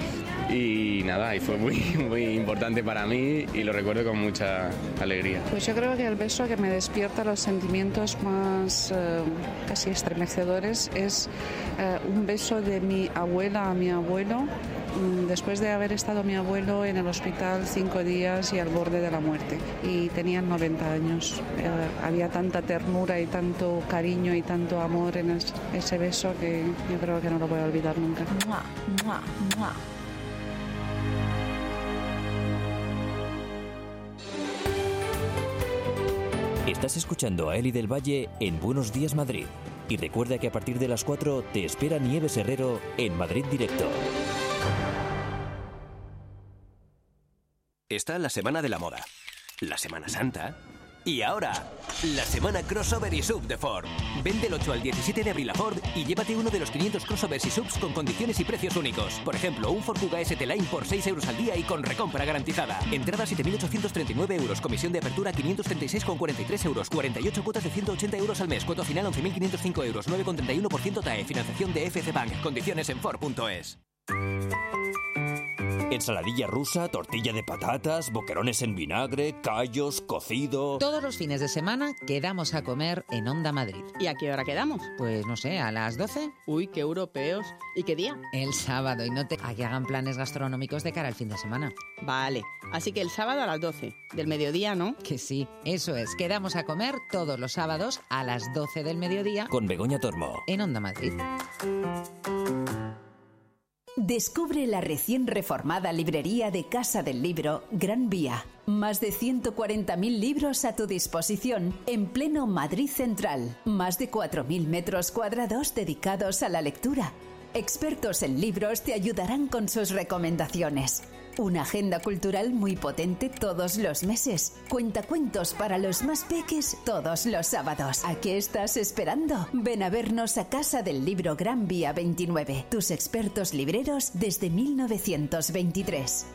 Y nada, y fue muy, muy importante para mí y lo recuerdo con mucha alegría. Pues yo creo que el beso que me despierta los sentimientos más eh, casi estremecedores es eh, un beso de mi abuela a mi abuelo, después de haber estado mi abuelo en el hospital cinco días y al borde de la muerte. Y tenían noventa años. Eh, había tanta ternura y tanto cariño y tanto amor en es, ese beso que yo creo que no lo voy a olvidar nunca. ¡Mua, mua, mua! Estás escuchando a Eli del Valle en Buenos Días Madrid. Y recuerda que a partir de las cuatro te espera Nieves Herrero en Madrid Directo. Está la Semana de la Moda, la Semana Santa y ahora, la Semana Crossover y Sub de Ford. Ven del ocho al diecisiete de abril a Ford y llévate uno de los quinientos crossovers y subs con condiciones y precios únicos. Por ejemplo, un Ford Kuga S T Line por seis euros al día y con recompra garantizada. Entrada siete mil ochocientos treinta y nueve euros, comisión de apertura quinientos treinta y seis con cuarenta y tres euros, cuarenta y ocho cuotas de ciento ochenta euros al mes, cuota final once mil quinientos cinco euros, nueve con treinta y uno por ciento T A E, financiación de F C Bank, condiciones en Ford punto es. Ensaladilla rusa, tortilla de patatas, boquerones en vinagre, callos, cocido... Todos los fines de semana quedamos a comer en Onda Madrid. ¿Y a qué hora quedamos? Pues no sé, ¿a las doce? Uy, qué europeos. ¿Y qué día? El sábado, y no te... a que hagan planes gastronómicos de cara al fin de semana. Vale, así que el sábado a las doce. Del mediodía, ¿no? Que sí, eso es. Quedamos a comer todos los sábados a las doce del mediodía... con Begoña Tormo. En Onda Madrid. Descubre la recién reformada librería de Casa del Libro, Gran Vía. Más de ciento cuarenta mil libros a tu disposición en pleno Madrid Central. Más de cuatro mil metros cuadrados dedicados a la lectura. Expertos en libros te ayudarán con sus recomendaciones. Una agenda cultural muy potente todos los meses. Cuentacuentos para los más peques todos los sábados. ¿A qué estás esperando? Ven a vernos a Casa del Libro Gran Vía veintinueve. Tus expertos libreros desde mil novecientos veintitrés.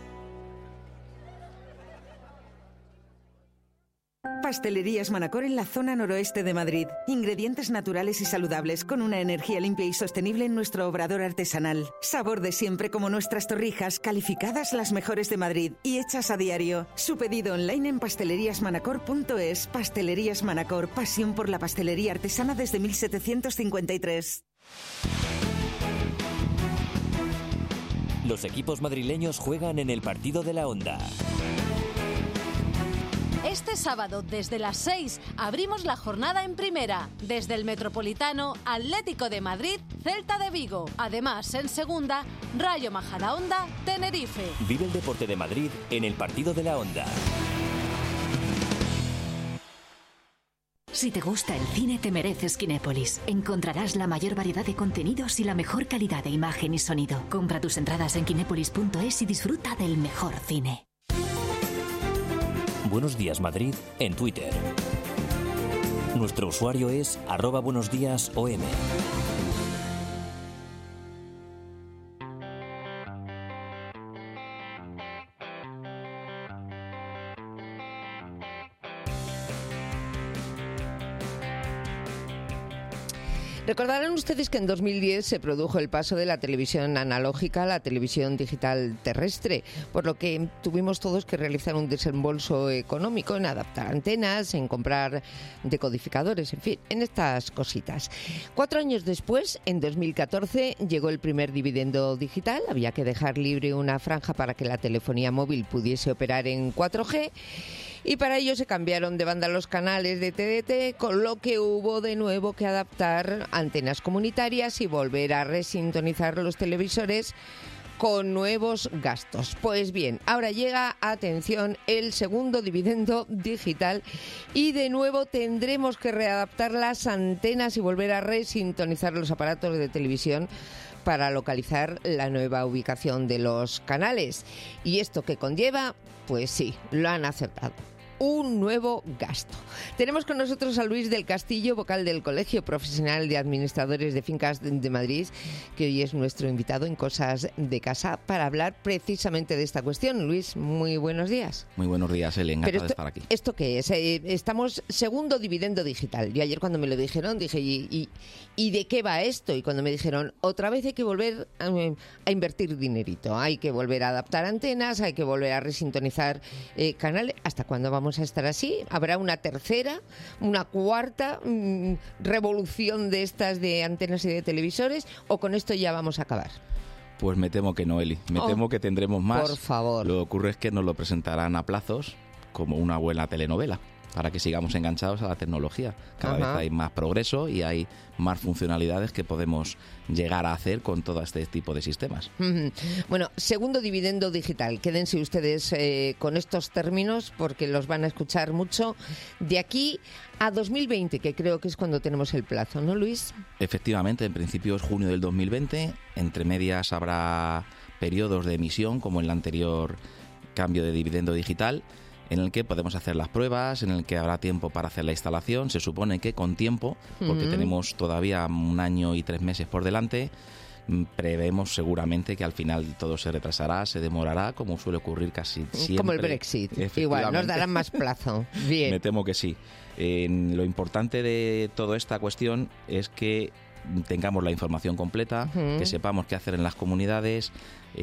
Pastelerías Manacor en la zona noroeste de Madrid. Ingredientes naturales y saludables con una energía limpia y sostenible en nuestro obrador artesanal. Sabor de siempre como nuestras torrijas, calificadas las mejores de Madrid y hechas a diario. Su pedido online en pastelerías manacor punto es. Pastelerías Manacor, pasión por la pastelería artesana desde mil setecientos cincuenta y tres. Los equipos madrileños juegan en el partido de la Onda. Este sábado, desde las seis, abrimos la jornada en primera. Desde el Metropolitano, Atlético de Madrid, Celta de Vigo. Además, en segunda, Rayo Majadahonda, Tenerife. Vive el deporte de Madrid en el partido de la Onda. Si te gusta el cine, te mereces Kinépolis. Encontrarás la mayor variedad de contenidos y la mejor calidad de imagen y sonido. Compra tus entradas en kinépolis punto es y disfruta del mejor cine. Buenos días Madrid en Twitter. Nuestro usuario es arroba buenos días O M. Recordarán ustedes que en dos mil diez se produjo el paso de la televisión analógica a la televisión digital terrestre, por lo que tuvimos todos que realizar un desembolso económico en adaptar antenas, en comprar decodificadores, en fin, en estas cositas. Cuatro años después, en dos mil catorce, llegó el primer dividendo digital. Había que dejar libre una franja para que la telefonía móvil pudiese operar en cuatro G. Y para ello se cambiaron de banda los canales de T D T, con lo que hubo de nuevo que adaptar antenas comunitarias y volver a resintonizar los televisores con nuevos gastos. Pues bien, ahora llega, atención, el segundo dividendo digital y de nuevo tendremos que readaptar las antenas y volver a resintonizar los aparatos de televisión para localizar la nueva ubicación de los canales. ¿Y esto qué conlleva? Pues sí, lo han acertado. Un nuevo gasto. Tenemos con nosotros a Luis del Castillo, vocal del Colegio Profesional de Administradores de Fincas de Madrid, que hoy es nuestro invitado en Cosas de Casa para hablar precisamente de esta cuestión. Luis, muy buenos días. Muy buenos días, Elena. Encantado de estar aquí. ¿Esto qué es? Eh, estamos segundo dividendo digital. Yo ayer cuando me lo dijeron dije, ¿y, y, ¿y de qué va esto? Y cuando me dijeron, otra vez hay que volver a, a invertir dinerito, hay que volver a adaptar antenas, hay que volver a resintonizar eh, canales. ¿Hasta cuándo vamos a estar así? ¿Habrá una tercera, una cuarta mmm, revolución de estas de antenas y de televisores? ¿O con esto ya vamos a acabar? Pues me temo que no, Eli. Me oh, temo que tendremos más. Por favor. Lo que ocurre es que nos lo presentarán a plazos como una buena telenovela, para que sigamos enganchados a la tecnología. Cada Ajá. vez hay más progreso y hay más funcionalidades que podemos llegar a hacer con todo este tipo de sistemas. Bueno, segundo dividendo digital. Quédense ustedes eh, con estos términos porque los van a escuchar mucho de aquí a dos mil veinte, que creo que es cuando tenemos el plazo, ¿no, Luis? Efectivamente, en principio es junio del dos mil veinte. Entre medias habrá periodos de emisión, como en el anterior cambio de dividendo digital, en el que podemos hacer las pruebas, en el que habrá tiempo para hacer la instalación. Se supone que con tiempo, porque uh-huh. tenemos todavía un año y tres meses por delante, prevemos seguramente que al final todo se retrasará, se demorará, como suele ocurrir casi siempre. Como el Brexit, igual, nos darán más plazo. Bien. Me temo que sí. Eh, lo importante de toda esta cuestión es que tengamos la información completa, uh-huh. que sepamos qué hacer en las comunidades,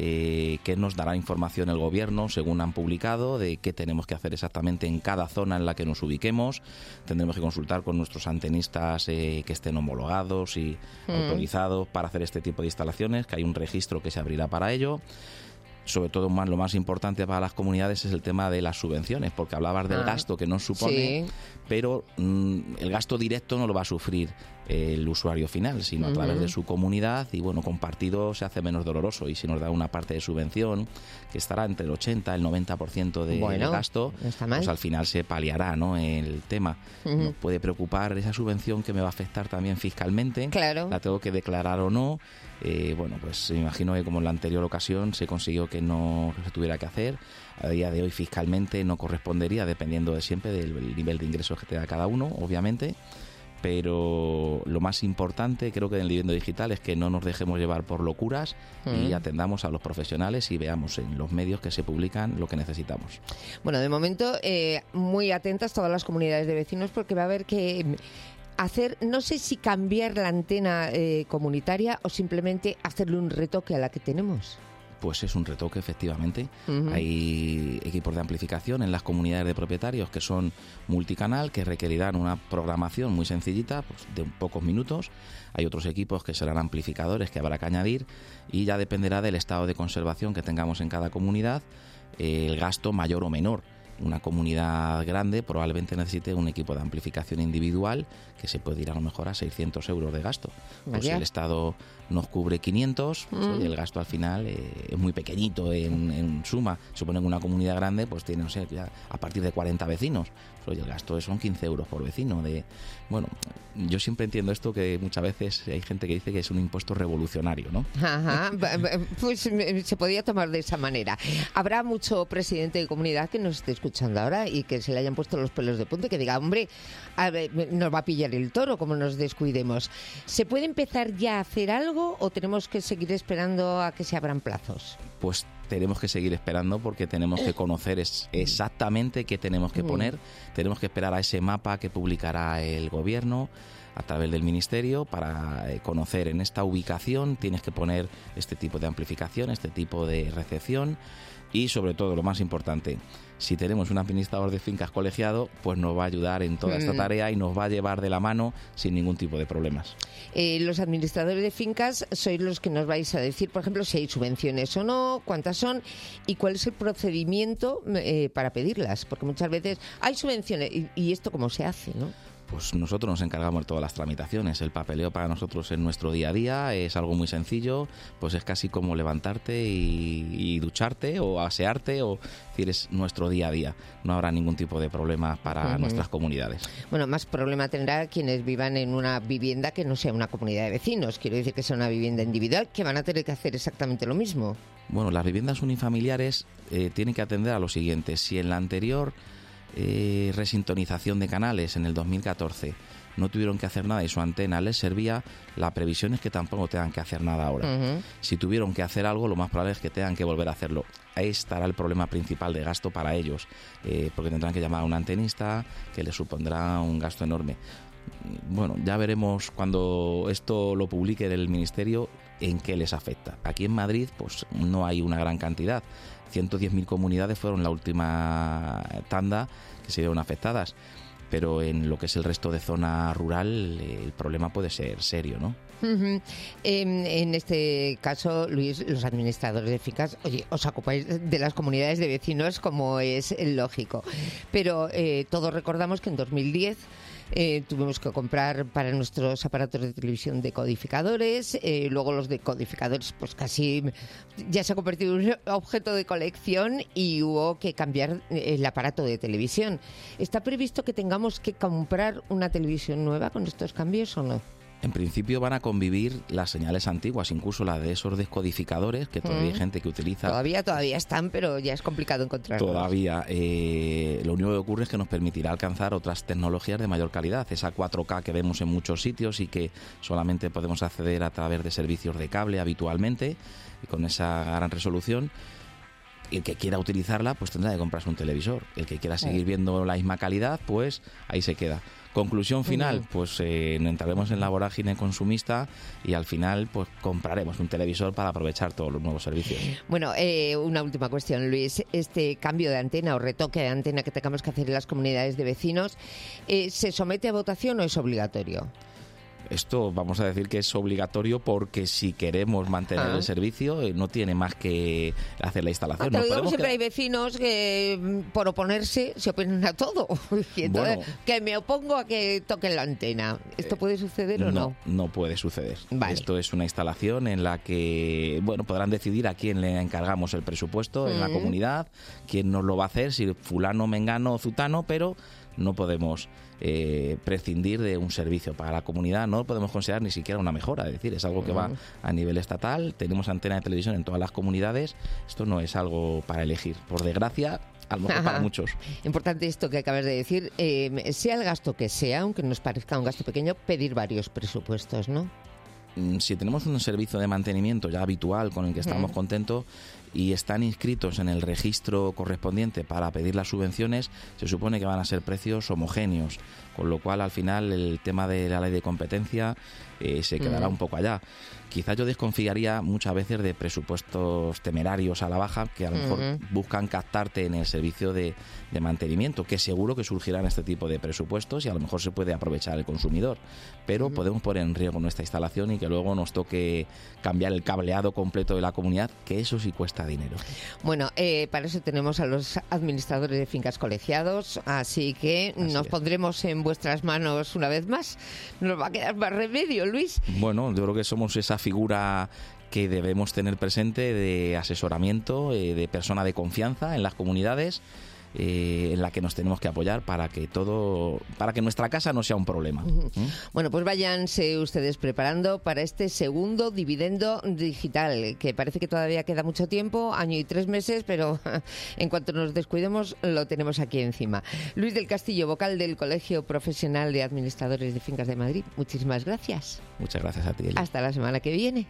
eh, que nos dará información el gobierno según han publicado de qué tenemos que hacer exactamente en cada zona en la que nos ubiquemos. Tendremos que consultar con nuestros antenistas eh, que estén homologados y uh-huh. autorizados para hacer este tipo de instalaciones, que hay un registro que se abrirá para ello. Sobre todo más, lo más importante para las comunidades es el tema de las subvenciones, porque hablabas del ah, gasto que nos supone, sí. pero mmm, el gasto directo no lo va a sufrir el usuario final, sino a través uh-huh. de su comunidad, y bueno, compartido se hace menos doloroso, y si nos da una parte de subvención que estará entre el ochenta y el noventa por ciento de bueno, gasto, no está mal. Pues al final se paliará, ¿no?, el tema. Uh-huh. Nos puede preocupar esa subvención que me va a afectar también fiscalmente, claro. la tengo que declarar o no. Eh, bueno, pues me imagino que como en la anterior ocasión se consiguió que no se tuviera que hacer. A día de hoy fiscalmente no correspondería, dependiendo de siempre del nivel de ingresos que tenga cada uno, obviamente. Pero lo más importante, creo que en el dividendo digital, es que no nos dejemos llevar por locuras mm. y atendamos a los profesionales y veamos en los medios que se publican lo que necesitamos. Bueno, de momento, eh, muy atentas todas las comunidades de vecinos, porque va a haber que hacer, no sé si cambiar la antena eh, comunitaria o simplemente hacerle un retoque a la que tenemos. pues es un retoque, efectivamente. Ujú. Hay equipos de amplificación en las comunidades de propietarios que son multicanal, que requerirán una programación muy sencillita, pues de pocos minutos. Hay otros equipos que serán amplificadores que habrá que añadir, y ya dependerá del estado de conservación que tengamos en cada comunidad, eh, el gasto mayor o menor. Una comunidad grande probablemente necesite un equipo de amplificación individual que se puede ir a lo mejor a seiscientos euros de gasto. Pues si Vaya. el Estado nos cubre quinientos, pues, Mm. oye, el gasto al final eh, es muy pequeñito en, en suma. Supone que una comunidad grande pues tiene, no sé, ya a partir de cuarenta vecinos. Pues, oye, el gasto son quince euros por vecino. De, bueno, yo siempre entiendo esto, que muchas veces hay gente que dice que es un impuesto revolucionario, ¿no? Ajá, ba- ba- pues mm, se podría tomar de esa manera. Habrá mucho presidente de comunidad que nos esté escuchando ahora y que se le hayan puesto los pelos de punta y que diga, hombre, a ver, nos va a pillar el toro como nos descuidemos. ¿Se puede empezar ya a hacer algo o tenemos que seguir esperando a que se abran plazos? Pues tenemos que seguir esperando, porque tenemos que conocer es exactamente qué tenemos que Mm. poner. Tenemos que esperar a ese mapa que publicará el gobierno a través del ministerio para eh, conocer en esta ubicación tienes que poner este tipo de amplificación, este tipo de recepción, y sobre todo, lo más importante, si tenemos un administrador de fincas colegiado, pues nos va a ayudar en toda esta Mm. tarea y nos va a llevar de la mano sin ningún tipo de problemas. Eh, los administradores de fincas sois los que nos vais a decir, por ejemplo, si hay subvenciones o no, cuántas son y cuál es el procedimiento eh, para pedirlas, porque muchas veces hay subvenciones y, y esto cómo se hace, ¿no? Pues nosotros nos encargamos de todas las tramitaciones. El papeleo para nosotros en nuestro día a día es algo muy sencillo, pues es casi como levantarte y, y ducharte o asearte, o es decir, es nuestro día a día. No habrá ningún tipo de problema para Ujú. nuestras comunidades. Bueno, más problema tendrá quienes vivan en una vivienda que no sea una comunidad de vecinos. Quiero decir que sea una vivienda individual, que van a tener que hacer exactamente lo mismo. Bueno, las viviendas unifamiliares eh, tienen que atender a lo siguiente. Si en la anterior eh, resintonización de canales en el dos mil catorce no tuvieron que hacer nada y su antena les servía, la previsión es que tampoco tengan que hacer nada ahora. Ujú. Si tuvieron que hacer algo, lo más probable es que tengan que volver a hacerlo. Ahí estará el problema principal de gasto para ellos, eh, porque tendrán que llamar a un antenista, que les supondrá un gasto enorme. Bueno, ya veremos cuando esto lo publique el Ministerio en qué les afecta. Aquí en Madrid pues no hay una gran cantidad. ciento diez mil comunidades fueron la última tanda que se vieron afectadas, pero en lo que es el resto de zona rural eh, el problema puede ser serio, ¿no? Ujú. En, en este caso, Luis, los administradores de fincas, oye, os ocupáis de las comunidades de vecinos como es lógico, pero eh, todos recordamos que en dos mil diez eh, tuvimos que comprar para nuestros aparatos de televisión decodificadores, eh, luego los decodificadores pues casi ya se ha convertido en un objeto de colección y hubo que cambiar el aparato de televisión. ¿Está previsto que tengamos que comprar una televisión nueva con estos cambios o no? En principio van a convivir las señales antiguas, incluso las de esos descodificadores, que todavía Mm. hay gente que utiliza. Todavía, todavía están, pero ya es complicado encontrarlos. Todavía. Eh, lo único que ocurre es que nos permitirá alcanzar otras tecnologías de mayor calidad. Esa cuatro K que vemos en muchos sitios y que solamente podemos acceder a través de servicios de cable habitualmente, y con esa gran resolución. El que quiera utilizarla, pues tendrá que comprarse un televisor. El que quiera seguir viendo la misma calidad, pues ahí se queda. Conclusión final, Ujú. pues eh, entraremos en la vorágine consumista y al final pues compraremos un televisor para aprovechar todos los nuevos servicios. Bueno, eh, una última cuestión, Luis. Este cambio de antena o retoque de antena que tengamos que hacer en las comunidades de vecinos, eh, ¿se somete a votación o es obligatorio? Esto vamos a decir que es obligatorio porque si queremos mantener Ah. el servicio eh, no tiene más que hacer la instalación. Pero Nos digo, podemos siempre quedar- hay vecinos que mm, por oponerse se oponen a todo. Y entonces, Bueno. que me opongo a que toquen la antena. ¿Esto puede suceder o no? No, no puede suceder. Vale. Esto es una instalación en la que, bueno, podrán decidir a quién le encargamos el presupuesto en la Mm. comunidad, quién nos lo va a hacer, si fulano, mengano o zutano, pero no podemos eh, prescindir de un servicio para la comunidad, no lo podemos considerar ni siquiera una mejora, es decir, es algo que va Mm. a nivel estatal, tenemos antena de televisión en todas las comunidades, esto no es algo para elegir, por desgracia, a lo mejor para Ajá. muchos. Importante esto que acabas de decir, eh, sea el gasto que sea, aunque nos parezca un gasto pequeño, pedir varios presupuestos, ¿no? Mm, Si tenemos un servicio de mantenimiento ya habitual con el que estamos Ujú. contentos, y están inscritos en el registro correspondiente para pedir las subvenciones, se supone que van a ser precios homogéneos, con lo cual al final el tema de la ley de competencia eh, se quedará mm. un poco allá. Quizás yo desconfiaría muchas veces de presupuestos temerarios a la baja que a lo mejor uh-huh. buscan captarte en el servicio de, de mantenimiento, que seguro que surgirán este tipo de presupuestos y a lo mejor se puede aprovechar el consumidor, pero uh-huh. podemos poner en riesgo nuestra instalación y que luego nos toque cambiar el cableado completo de la comunidad, que eso sí cuesta dinero. Bueno, eh, para eso tenemos a los administradores de fincas colegiados, así que así nos es. pondremos en vuestras manos una vez más. Nos va a quedar más remedio, Luis. Bueno, yo creo que somos esa figura que debemos tener presente de asesoramiento, eh, de persona de confianza en las comunidades, eh, en la que nos tenemos que apoyar para que todo, para que nuestra casa no sea un problema. Uh-huh. ¿Mm? Bueno, pues váyanse ustedes preparando para este segundo dividendo digital, que parece que todavía queda mucho tiempo, año y tres meses, pero en cuanto nos descuidemos lo tenemos aquí encima. Luis del Castillo, vocal del Colegio Profesional de Administradores de Fincas de Madrid, muchísimas gracias. Muchas gracias a ti, Eli. Hasta la semana que viene.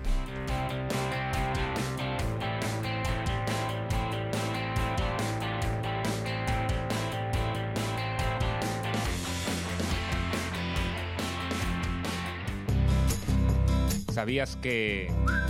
¿Sabías que...?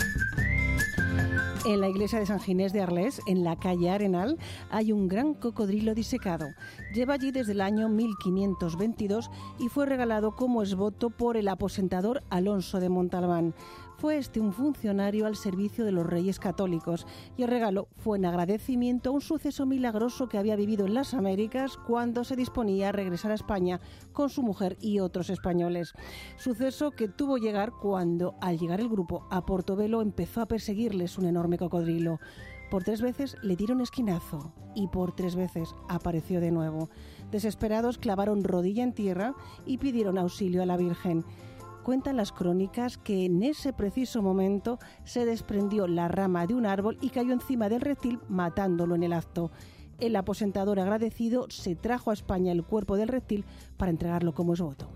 En la iglesia de San Ginés de Arles, en la calle Arenal, hay un gran cocodrilo disecado. Lleva allí desde el año mil quinientos veintidós y fue regalado como esboto por el aposentador Alonso de Montalbán. Fue este un funcionario al servicio de los Reyes Católicos y el regalo fue en agradecimiento a un suceso milagroso que había vivido en las Américas cuando se disponía a regresar a España con su mujer y otros españoles. Suceso que tuvo llegar cuando, al llegar el grupo a Portobelo, empezó a perseguirles un enorme cocodrilo. Por tres veces le dieron esquinazo y por tres veces apareció de nuevo. Desesperados clavaron rodilla en tierra y pidieron auxilio a la Virgen. Cuentan las crónicas que en ese preciso momento se desprendió la rama de un árbol y cayó encima del reptil, matándolo en el acto. El aposentador agradecido se trajo a España el cuerpo del reptil para entregarlo como esboto.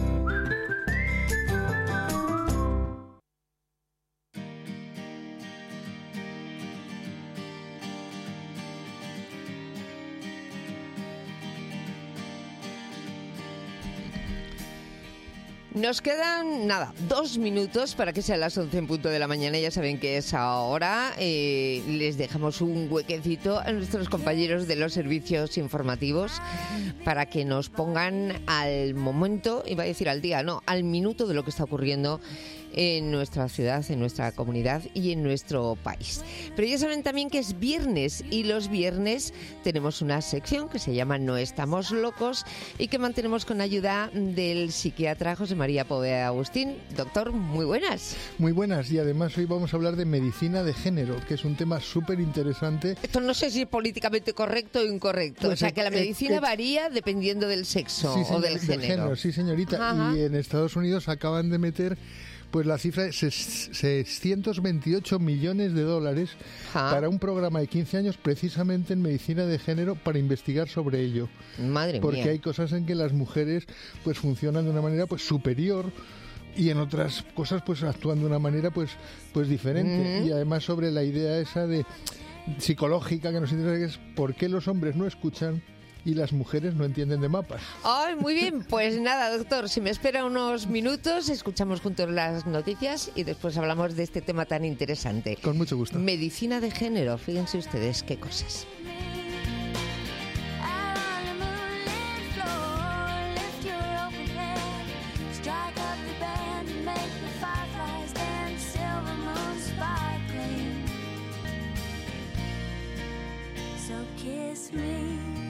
Nos quedan, nada, dos minutos para que sean las once en punto de la mañana. Ya saben que es ahora. Eh, les dejamos un huequecito a nuestros compañeros de los servicios informativos para que nos pongan al momento, iba a decir al día, no, al minuto de lo que está ocurriendo en nuestra ciudad, en nuestra comunidad y en nuestro país. Pero ya saben también que es viernes y los viernes tenemos una sección que se llama No Estamos Locos y que mantenemos con ayuda del psiquiatra José María Poveda Agustín. Doctor, muy buenas. Muy buenas, y además hoy vamos a hablar de medicina de género, que es un tema súper interesante. Esto no sé si es políticamente correcto o incorrecto, pues o sea que la medicina eh, eh, varía dependiendo del sexo sí, o señor, del género. Del género. Sí, señorita, Ajá. Y en Estados Unidos acaban de meter pues la cifra es seiscientos veintiocho millones de dólares ¿Ah? para un programa de quince años precisamente en medicina de género para investigar sobre ello. Madre Porque mía. hay cosas en que las mujeres pues funcionan de una manera pues superior y en otras cosas pues actúan de una manera pues pues diferente. Mm. Y además sobre la idea esa de psicológica que nos interesa, que es por qué los hombres no escuchan y las mujeres no entienden de mapas. Ay, muy bien. Pues nada, doctor, si me espera unos minutos, escuchamos juntos las noticias y después hablamos de este tema tan interesante. Con mucho gusto. Medicina de género. Fíjense ustedes qué cosas. So kiss me.